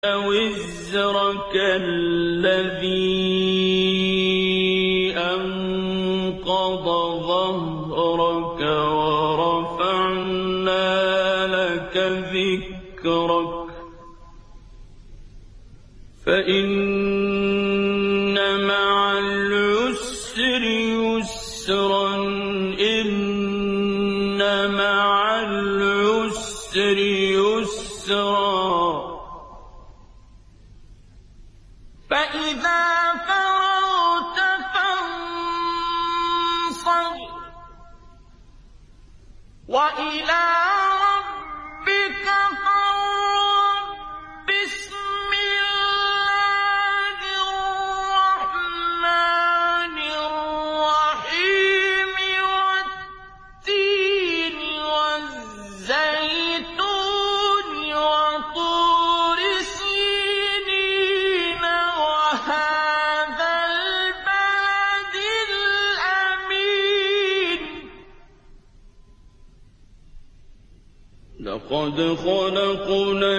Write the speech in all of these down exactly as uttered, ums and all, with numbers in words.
وزرك الذي أنقض ظهرك ورفعنا لك ذكرك فإن مع العسر يسرا إن مع العسر يسرا فإذا فرغت فانصب وإلى ربك فارغب بسم الله الرحمن الرحيم والتين والزيتون وطور سينين وهذا البلد الأمين لقد خلقنا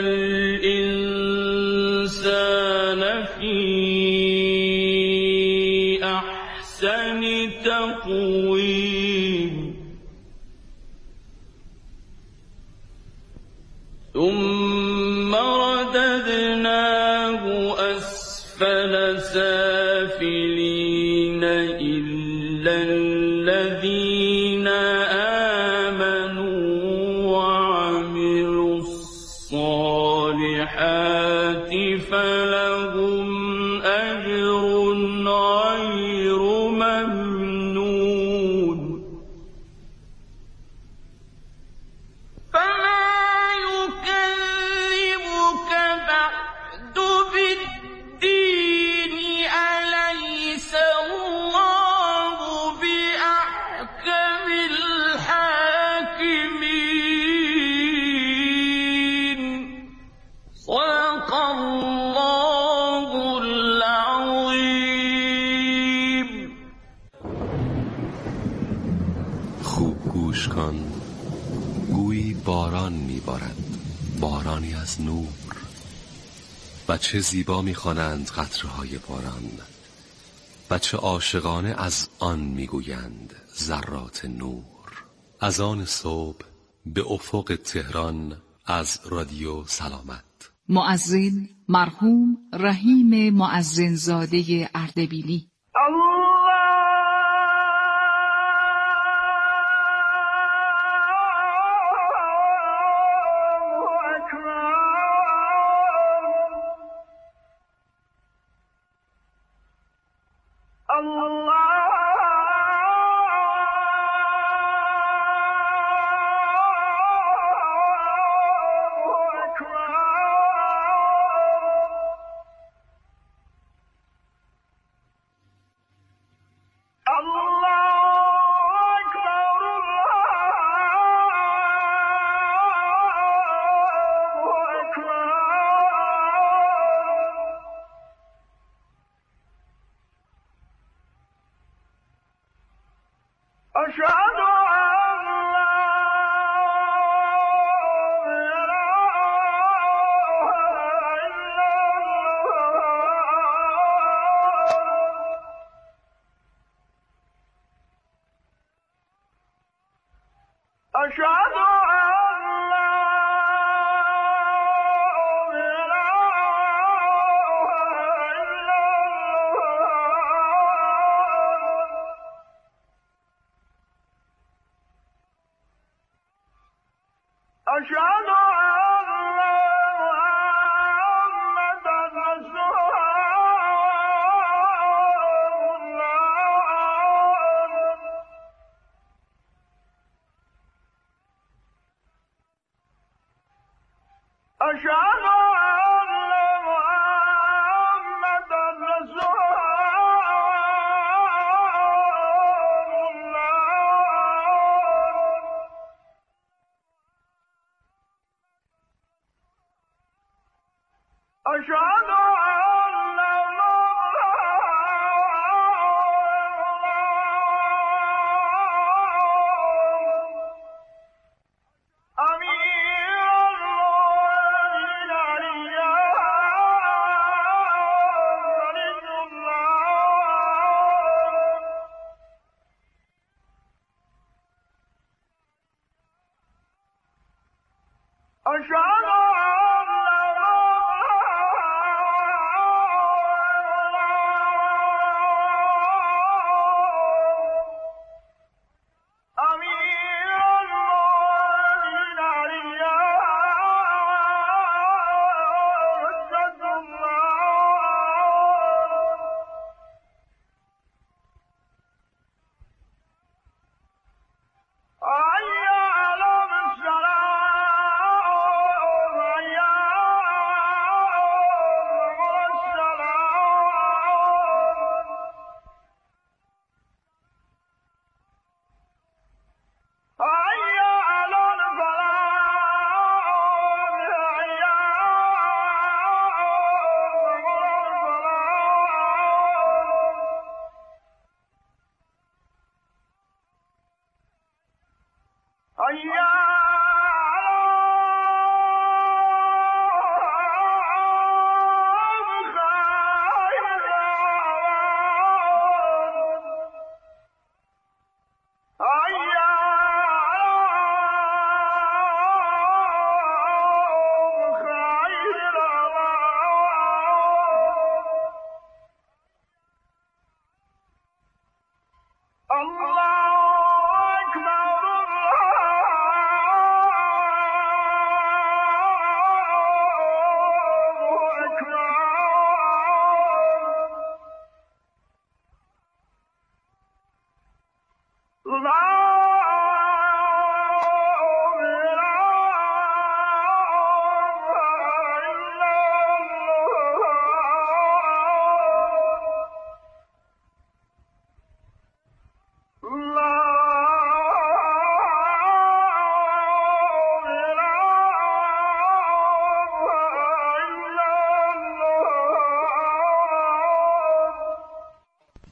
الإنسان في أحسن تقويم ثم رددناه أسفل سافلين إلا الذين آمنوا وعملوا الصالحات فلهم أجر غير ممنون فما يكذبك بعد بالدين أليس الله بأحكم الحاكمين صدق الله العظيم. خوب گوش کن، گویی باران میبارد، بارانی از نور. و چه زیبا میخوانند قطره‌های باران، و چه عاشقانه از آن میگویند ذرات نور. از آن صبح به افق تهران از رادیو سلامت. مؤذن مرحوم رحیم مؤذنزاده اردبیلی. أمير المؤمنين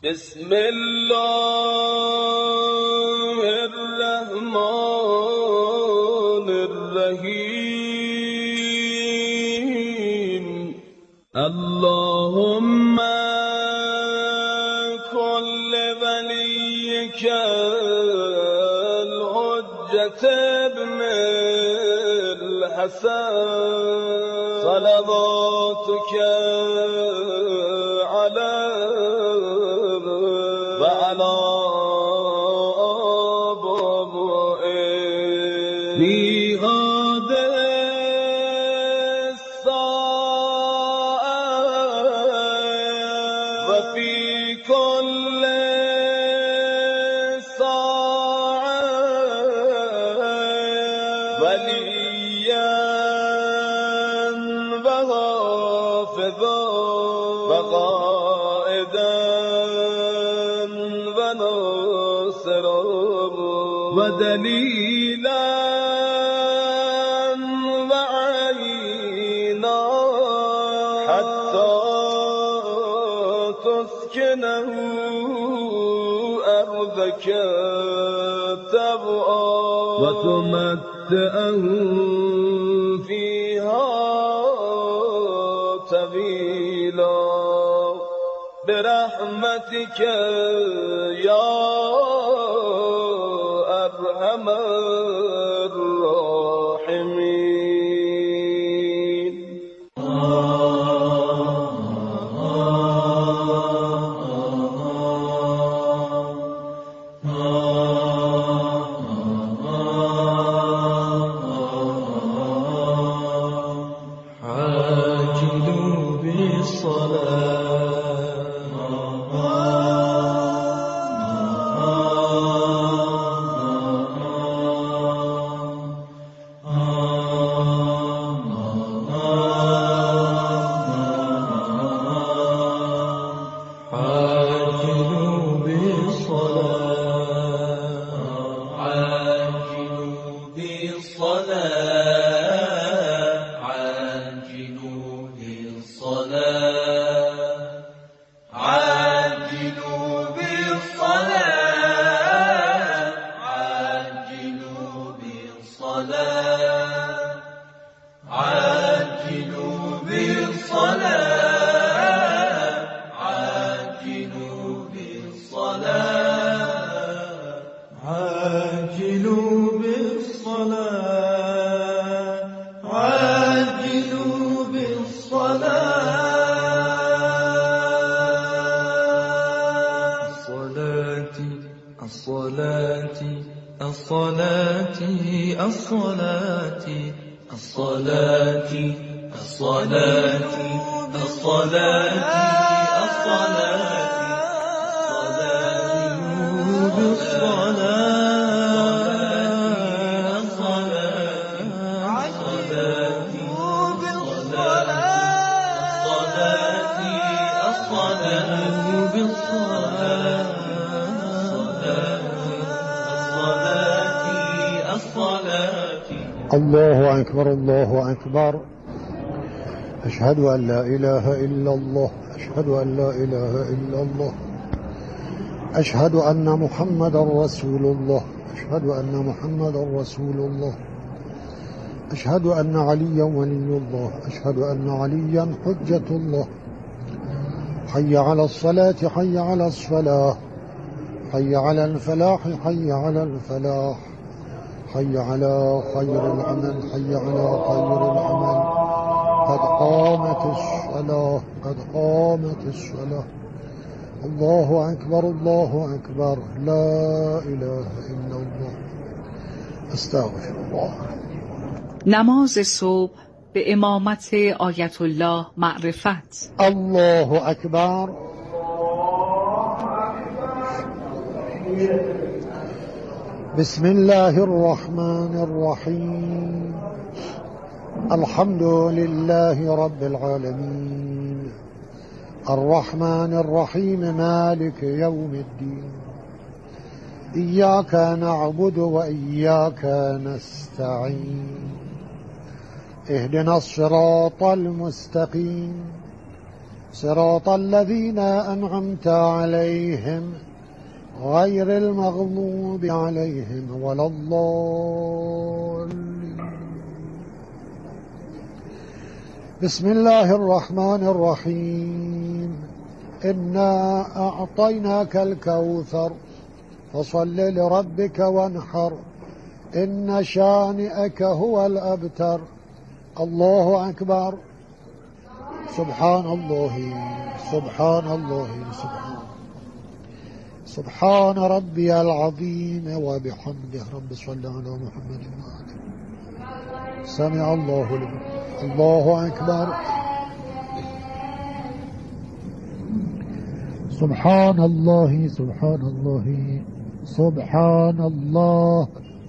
بسم الله الرحمن الرحیم. اللهم كل وليك الحجة ابن الحسن صلواتك عليه وعلى آبائه في هذه الساعة وفي كل ساعة وليا وحافظا وقائدا وناصرا ودليلا وعينا حتى تسكنه أرضك طوعا وتمتعه فيها طويلا برحمتك يا أرحم الراحمين. عاجلوا الله أكبر الله أكبر. أشهد أن لا إله إلا الله. أشهد أن لا إله إلا الله. أشهد أن محمدا رسول الله. أشهد أن محمدا رسول الله. أشهد أن عليا ولي الله. أشهد أن عليا حجة الله. حي على الصلاة حي على الصلاة حي على الفلاح حي على الفلاح حي على خير العمل حي على خير العمل. قد قامت الصلاة قد قامت الصلاة. الله أكبر الله أكبر. لا إله إلا الله. استغفر الله. نماز صبح به امامت آیت الله معرفت. الله أكبر. بسم الله الرحمن الرحيم. الحمد لله رب العالمين الرحمن الرحيم مالك يوم الدين. إياك نعبد وإياك نستعين. اهدنا الصراط المستقيم صراط الذين أنعمت عليهم غير المغضوب عليهم ولا الضالين. بسم الله الرحمن الرحيم. إنا أعطيناك الكوثر فصل لربك وانحر إن شانئك هو الأبتر. الله أكبر. سبحان الله سبحان الله سبحان سبحان ربي العظيم وبحمده. رب صل على محمد وآله. سمع الله لمن. الله أكبر. سبحان الله سبحان الله سبحان الله.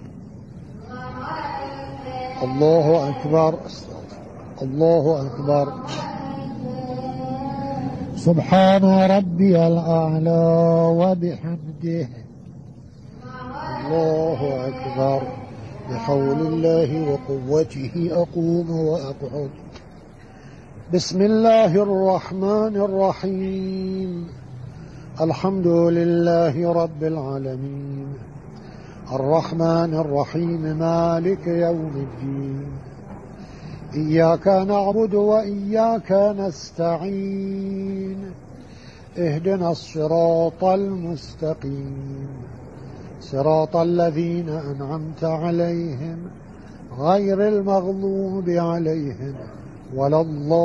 الله أكبر. الله أكبر. سبحان ربي الأعلى وبحمده. الله أكبر. بحول الله وقوته أقوم وأقعد. بسم الله الرحمن الرحيم. الحمد لله رب العالمين الرحمن الرحيم مالك يوم الدين. إياك نعبد وإياك نستعين. اهدنا الصراط المستقيم صراط الذين أنعمت عليهم غير المغضوب عليهم ولا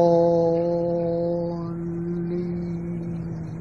الضالين.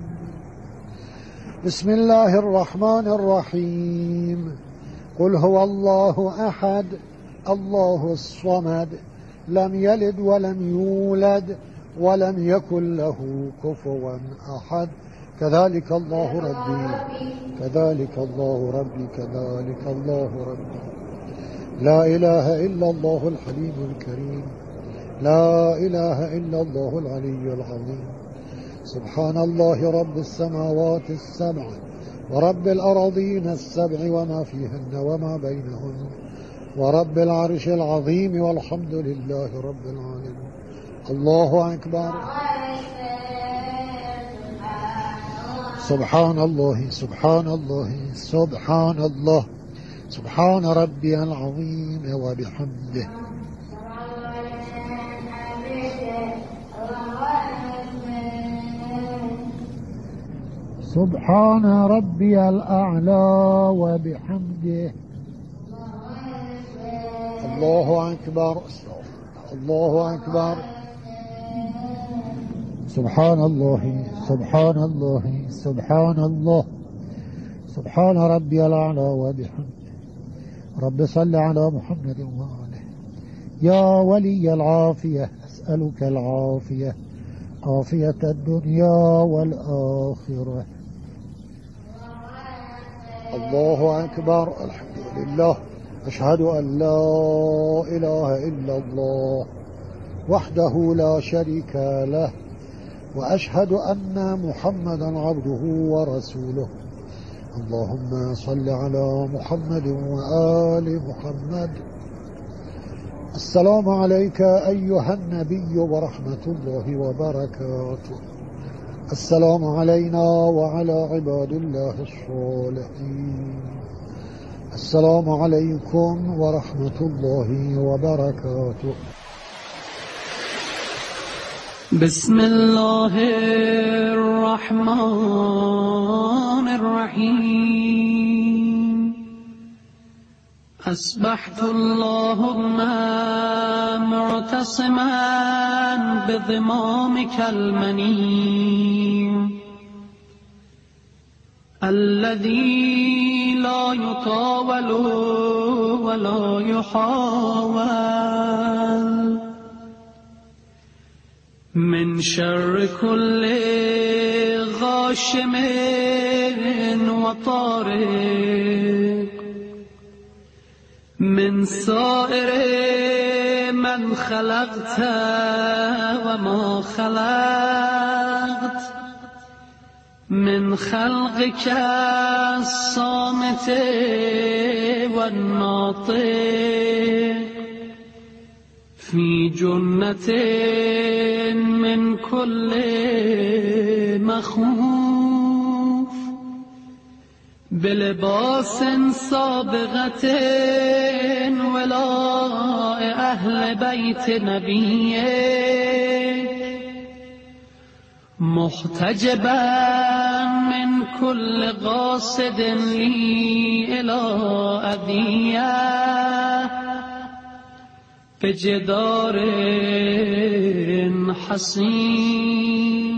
بسم الله الرحمن الرحيم. قل هو الله أحد الله الصمد لم يلد ولم يولد ولم يكن له كفوا أحد. كذلك الله ربي كذلك الله ربي كذلك الله ربي. لا إله إلا الله الحليم الكريم. لا إله إلا الله العلي العظيم. سبحان الله رب السماوات السبع ورب الأراضين السبع وما فيهن وما بينهن ورب العرش العظيم والحمد لله رب العالمين. الله أكبر. سبحان الله سبحان الله سبحان الله سبحان ربي العظيم وبحمده. سبحان ربي الأعلى وبحمده. الله أكبر. الله أكبر. سبحان الله سبحان الله سبحان الله سبحان ربي الأعلى وبحمده. رب صل على محمد وآله. يا ولي العافية أسألك العافية عافية الدنيا والآخرة. الله أكبر. الحمد لله. أشهد أن لا إله إلا الله وحده لا شريك له وأشهد أن محمدا عبده ورسوله. اللهم صل على محمد وآل محمد. السلام عليك أيها النبي ورحمة الله وبركاته. السلام علينا وعلى عباد الله الصالحين. السلام عليكم ورحمة الله وبركاته. بسم الله الرحمن الرحيم. أصبحت اللهم معتصما بضمامك المنين الذي لا يطاول ولا يحاول من شر كل غاشم وطارق من سائر من خلقت وما خلقت من خلقك الصامت والناطق في جنة من كل مخوف بلباس سابغة ولاء أهل بيت نبيه محتجبا من كل قاصد لي إلى أذية بجدار حصين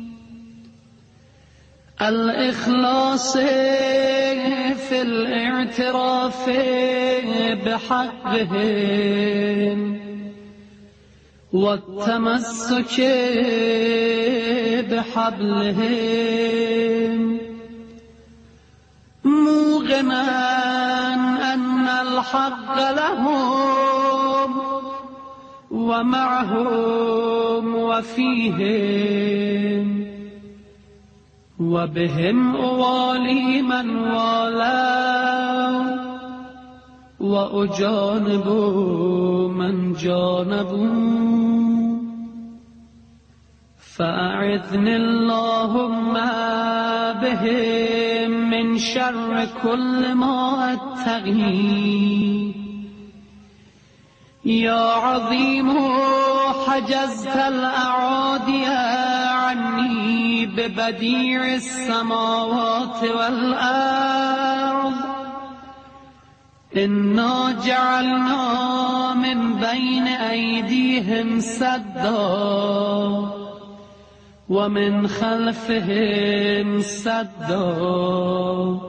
الإخلاص في الاعتراف بحقهم والتمسك بحبلهم موقنا أن الحق لهم ومعهم وفيهم وبهم أوالي من والوا وأجانب من جانبوا فأعذني اللهم بهم من شر كل ما أتقي يا عظيم حجزت الأعادي عني ببديع السماوات والأرض إنا جعلنا من بين أيديهم سدا ومن خلفهم سدا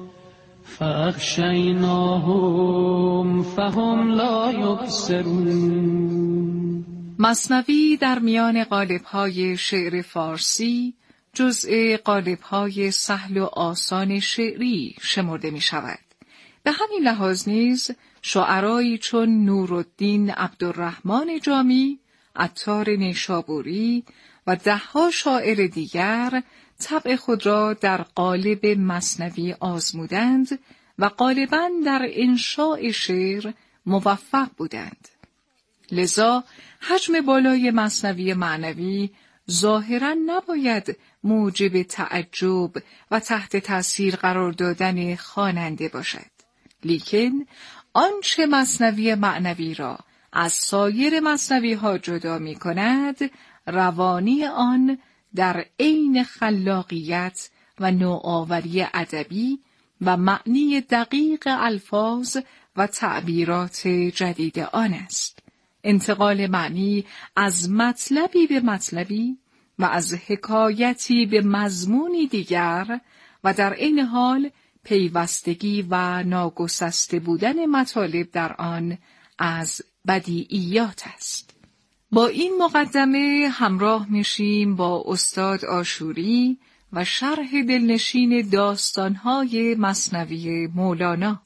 فأغشيناهم فهم لا يبصرون. مثنوی در میان قالب‌های شعر فارسی جزء قالب‌های سهل و آسان شعری شمرده می شود. به همین لحاظ نیز شاعرایی چون نورالدین عبدالرحمن جامی، عطار نیشابوری و ده‌ها شاعر دیگر طبع خود را در قالب مثنوی آزمودند و غالباً در انشاء شعر موفق بودند. لذا حجم بالای مثنوی معنوی ظاهراً نباید موجب تعجب و تحت تأثیر قرار دادن خواننده باشد. لیکن آنچه مثنوی معنوی را از سایر مثنوی ها جدا می کند، روانی آن در عین خلاقیت و نوآوری ادبی و معنی دقیق الفاظ و تعبیرات جدید آن است. انتقال معنی از مطلبی به مطلبی و از حکایتی به مضمونی دیگر و در این حال پیوستگی و ناگسسته بودن مطالب در آن از بدیعیات است. با این مقدمه همراه میشیم با استاد آشوری و شرح دلنشین داستان‌های مثنوی مولانا.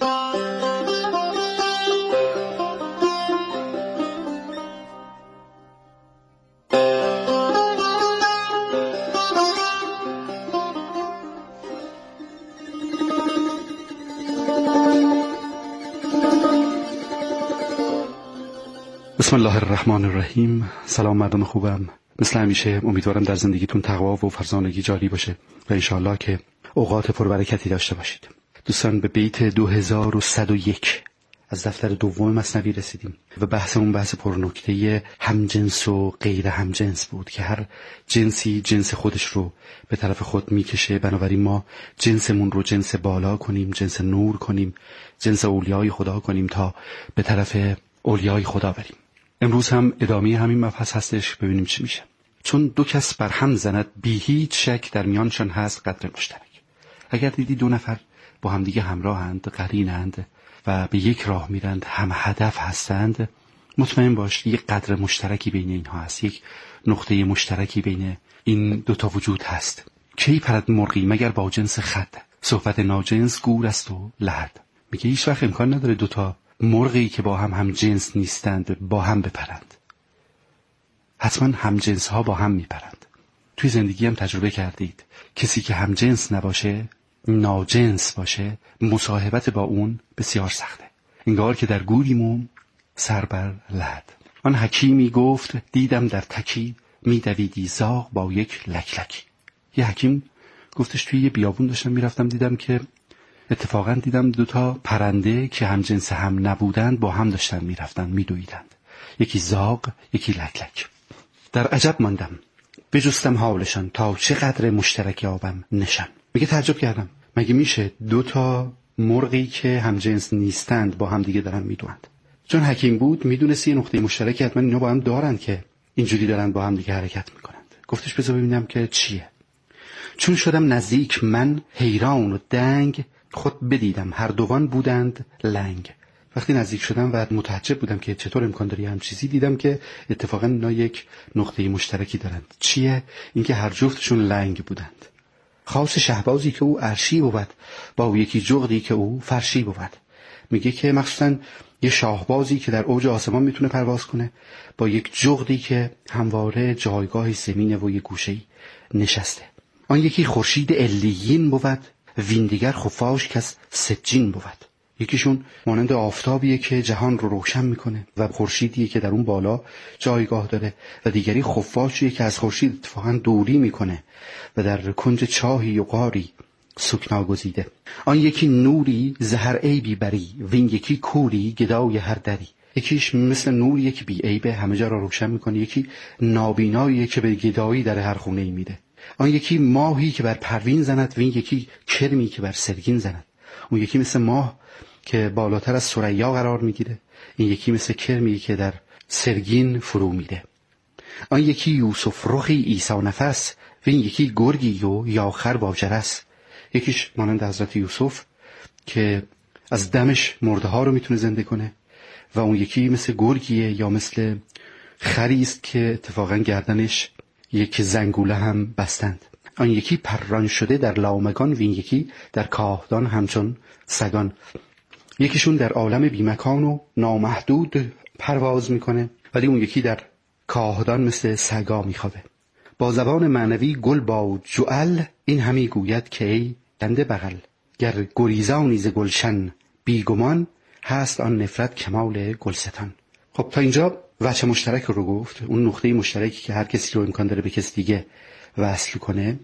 بسم الله الرحمن الرحیم. سلام مردم خوبم. مثل همیشه امیدوارم در زندگیتون تقوا و فرزانگی جاری باشه و انشاءالله که اوقات پربرکتی داشته باشید. دوستان به بیت دو هزار و صد و یک از دفتر دوم مثنوی رسیدیم و بحثمون بحث پرنکته همجنس و غیر همجنس بود که هر جنسی جنس خودش رو به طرف خود میکشه، بنابراین ما جنسمون رو جنس بالا کنیم، جنس نور کنیم، جنس اولیای خدا کنیم تا به طرف اولیای خدا بریم. امروز هم ادامه همین مبحث هستش، ببینیم چی میشه. چون دو کس بر هم زند بی هیچ شک در میانشان هست قدر مشترک. اگر دیدی دو نفر با همدیگه همراهند، قرینند و به یک راه میرند، هم هدف هستند، مطمئن باش یک قدر مشترکی بین اینها هست، یک نقطه مشترکی بین این دوتا وجود هست. کی پرد مرغی مگر با جنس خد، صحبت ناجنس گور است و لحد. میگه هیچ وقت امکان نداره دوتا مرغی که با هم هم جنس نیستند با هم بپرند. حتما هم جنس ها با هم میپرند. توی زندگی هم تجربه کردید کسی که هم جنس نباشه، ناجنس باشه، مصاحبت با اون بسیار سخته. انگار که در گوریم و سر بر لحد. آن حکیمی گفت دیدم در تکی میدویدی زاغ با یک لک لکی. یه حکیم گفتش توی یه بیابون داشتم میرفتم، دیدم که اتفاقا دیدم دوتا پرنده که هم جنس هم نبودند با هم داشتن میرفتن میدویدند، یکی زاغ یکی لک لک. در عجب ماندم بجستم حالشان تا چقدر مشترک یابم نشان. میگه تعجب کردم مگه میشه دوتا مرغی که هم جنس نیستند با هم دیگه دارن میدوند؟ چون حکیم بود میدونست یه نقطه مشترک حتما اینا با هم دارن که اینجوری دارن با هم دیگه حرکت میکنند. گفتش بذار ببینم که چیه. چون شدم نزدیک من حیران و دنگ، خود بدیدم هر دوان بودند لنگ. وقتی نزدیک شدم و متعجب بودم که چطور امکان داره هم چیزی، دیدم که اتفاقا اینا یک نقطه مشترکی دارند. چیه؟ اینکه هر جفتشون لنگ بودند. خاص شهبازی که او عرشی بود با یکی جغدی که او فرشی بود. میگه که مخصوصا یه شاهبازی که در اوج آسمان میتونه پرواز کنه با یک جغدی که همواره جایگاه زمینه و یک گوشه‌ای نشسته. آن یکی خورشید علیین بود، وین دیگر خفاش کس سجین بود. یکیشون مانند آفتابیه که جهان رو روشن میکنه و خورشیدیه که در اون بالا جایگاه داره، و دیگری خفاشیه که از خورشید اتفاقا دوری میکنه و در کنج چاهی و غاری سکنا گزیده. آن یکی نوری زهر عیبی بری، وین یکی کوری گدای هر دری. یکیش مثل نوریه که بی عیبه همه جا رو روشن میکنه، یکی نابیناییه که به گدایی در هر خونه ای میده. آن یکی ماهی که بر پروین زند، وین یکی کرمی که بر سرگین زند. اون یکی مثل ماه که بالاتر از ثریا قرار میگیره، این یکی مثل کرمی که در سرگین فرو میده. آن یکی یوسف رخی عیسی نفس، وین یکی گرگی و یاخر با جرس. یکیش مانند حضرت یوسف که از دمش مرده ها رو میتونه زنده کنه، و اون یکی مثل گرگیه یا مثل خریست که اتفاقا گردنش یک زنگوله هم بستند. آن یکی پران شده در لامگان، وین یکی در کاهدان همچون سگان. یکیشون در عالم بیمکان و نامحدود پرواز میکنه، ولی اون یکی در کاهدان مثل سگا میخوابه. با زبان معنوی گل با جعل، این همی گوید که ای دنده بغل. گر گریزانی ز گلشن بیگمان، هست آن نفرت کمال گلستان. خب تا اینجا وجه مشترک رو گفت، اون نقطه مشترکی که هر کسی رو امکان داره به کسی دیگه وصل کنه.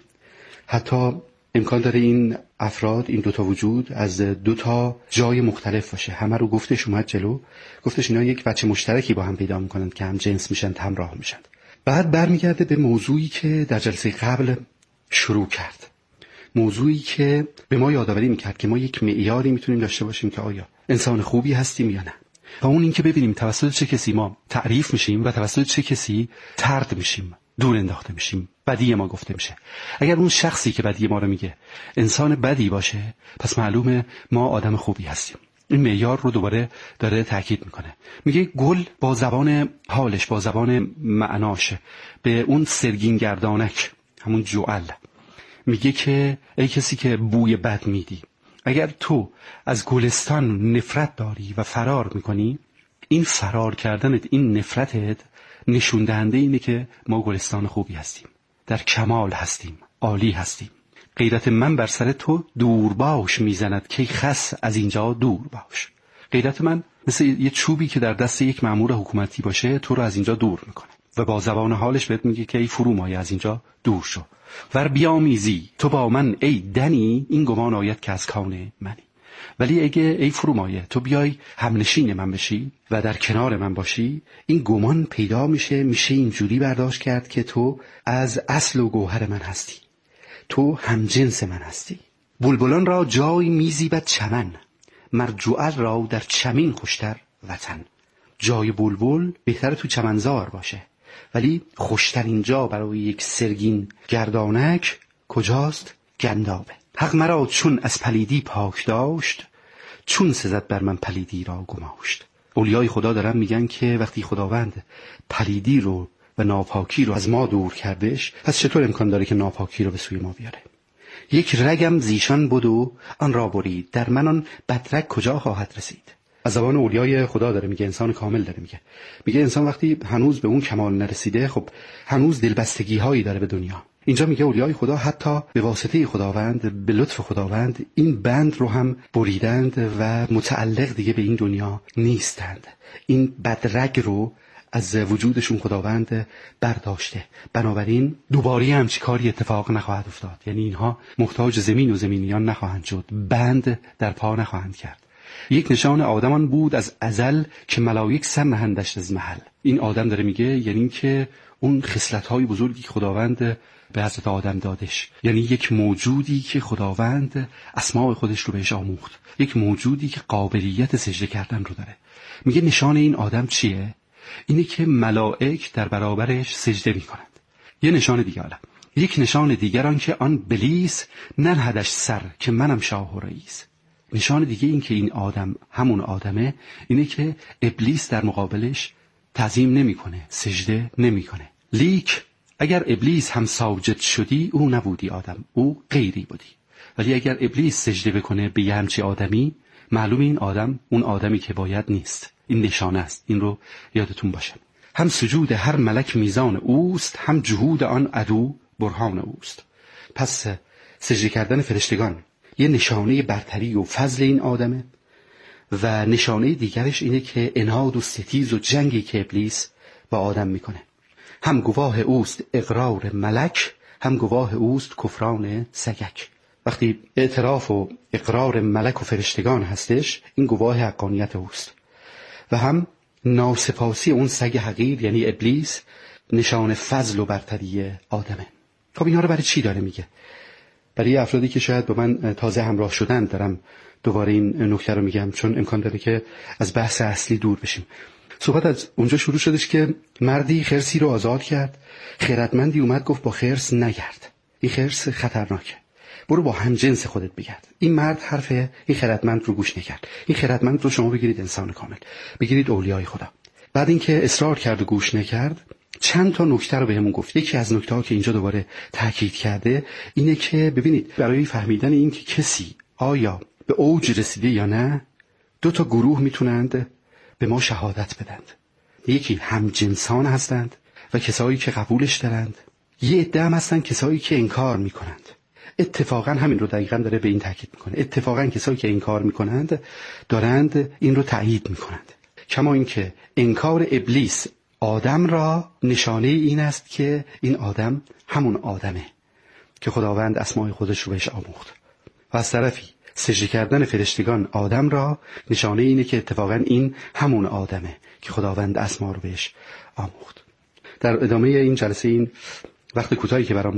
حتی امکان داره این افراد، این دوتا وجود از دوتا جای مختلف باشه. همه رو گفتش اومد جلو، گفتش اینا یک وجه مشترکی با هم پیدا میکنن که هم جنس میشن، همراه میشن. بعد برمیگرده به موضوعی که در جلسه قبل شروع کرد، موضوعی که به ما یادآوری میکرد که ما یک معیاری میتونیم داشته باشیم که آیا انسان خوبی هستیم یا نه، و اون این که ببینیم توسط چه کسی ما تعریف میشیم و توسط چه کسی طرد میشیم، دور انداخته میشیم، بدی ما گفته میشه. اگر اون شخصی که بدی ما رو میگه انسان بدی باشه، پس معلومه ما آدم خوبی هستیم. این معیار رو دوباره داره تاکید میکنه. میگه گل با زبان حالش، با زبان معناش، به اون سرگین گردانک، همون جعل، میگه که ای کسی که بوی بد میدی، اگر تو از گلستان نفرت داری و فرار میکنی، این فرار کردنت، این نفرتت نشون دهنده اینه که ما گلستان خوبی هستیم، در کمال هستیم، عالی هستیم. غیرت من بر سر تو دور باش میزند که خس از اینجا دور باش. غیرت من مثل یه چوبی که در دست یک مأمور حکومتی باشه، تو رو از اینجا دور میکنه و با زبان حالش بهت میگه که ای فرومایه از اینجا دور شو. ور بیامیزی تو با من ای دنی، این گمان آید که از کان منی. ولی اگه ای فرومایه تو بیای همنشین من بشی و در کنار من باشی، این گمان پیدا میشه، میشه اینجوری برداشت کرد که تو از اصل و گوهر من هستی، تو همجنس من هستی. بلبلان را جای میزیبد چمن، مرجوعل را در چمین خوشتر وطن. جای بلبل بهتر تو چمنزار باشه، ولی خوشترین جا برای یک سرگین گردانک کجاست؟ گندابه. حق مرا چون از پلیدی پاک داشت، چون سزد بر من پلیدی را گماشت. اولیای خدا دارن میگن که وقتی خداوند پلیدی رو و ناپاکی رو از ما دور کردش، پس چطور امکان داره که ناپاکی رو به سوی ما بیاره؟ یک رگم زیشان بود و آن را برید، در من آن بدرگ کجا خواهد رسید. از زبان اولیای خدا داره میگه، انسان کامل داره میگه. میگه انسان وقتی هنوز به اون کمال نرسیده، خب هنوز دلبستگی هایی داره به دنیا. اینجا میگه اولیای خدا حتی به واسطه خداوند، به لطف خداوند، این بند رو هم بریدند و متعلق دیگه به این دنیا نیستند. این بدرگ رو از وجودشون خداوند برداشته. بنابراین دوباره همچی کاری اتفاق نخواهد افتاد. یعنی اینها محتاج زمین و زمینیان نخواهند شد، بند در پا نخواهند کرد. یک نشان آدمان بود از ازل که ملائک سر نهندش از محل. این آدم داره میگه یعنی که اون خصلت‌های بزرگی که خداوند به حضرت آدم دادش، یعنی یک موجودی که خداوند اسماء خودش رو بهش آموخت، یک موجودی که قابلیت سجده کردن رو داره. میگه نشان این آدم چیه؟ اینه که ملائک در برابرش سجده میکنند. یه نشان دیگه حالا یک نشان دیگر آن که آن بلیس ننهدش سر که منم شاه و رئیس. نشان دیگه این که این آدم همون آدمه اینه که ابلیس در مقابلش تعظیم نمیکنه، سجده نمیکنه. لیک اگر ابلیس هم ساجد شدی او نبودی آدم، او غیری بودی. ولی اگر ابلیس سجده بکنه به یه همچی آدمی، معلوم این آدم اون آدمی که باید نیست. این نشانه است، این رو یادتون باشه. هم سجود هر ملک میزان اوست، هم جهود آن عدو برهان اوست. پس سجده کردن فرشتگان یه نشانه برتری و فضل این آدمه و نشانه دیگرش اینه که اناد و ستیز و جنگی که ابلیس با آدم میکنه. هم گواه اوست اقرار ملک، هم گواه اوست کفران سگک. وقتی اعتراف و اقرار ملک و فرشتگان هستش، این گواه حقانیت اوست. و هم ناسپاسی اون سگ حقیر یعنی ابلیس نشان فضل و برتری آدمه. خب اینا رو برای چی داره میگه؟ برای افرادی که شاید با من تازه همراه شدن دارم دوباره این نکته رو میگم، چون امکان داره که از بحث اصلی دور بشیم. صحبت از اونجا شروع شدش که مردی خرسی رو آزاد کرد، خیرتمندی اومد گفت با خرس نگرد، این خرس خطرناکه، برو با هم جنس خودت بگرد. این مرد حرف این خیرتمند رو گوش نکرد. این خیرتمند رو شما بگیرید انسان کامل، بگیرید اولیای خدا. بعد اینکه اصرار کرد و گوش نکرد، چند تا نکته رو بهمون گفت. یکی از نکته‌ها که اینجا دوباره تاکید کرده اینه که ببینید برای فهمیدن این که کسی آیا به اوج رسیده یا نه، دو تا گروه میتونند به ما شهادت بدند. یکی همجنسان هستند و کسایی که قبولش دارند، یه عده هم هستند کسایی که انکار میکنند. اتفاقا همین رو دقیقاً داره به این تاکید میکنه. اتفاقا کسایی که انکار میکنند دارند این رو تایید میکنند. کما اینکه انکار ابلیس آدم را نشانه این است که این آدم همون آدمه که خداوند اسماء خودش رو بهش آموخت. و از طرفی سجده کردن فرشتگان آدم را نشانه اینه که اتفاقا این همون آدمه که خداوند اسما رو بهش آموخت. در ادامه این جلسه، این وقت کوتاهی که برام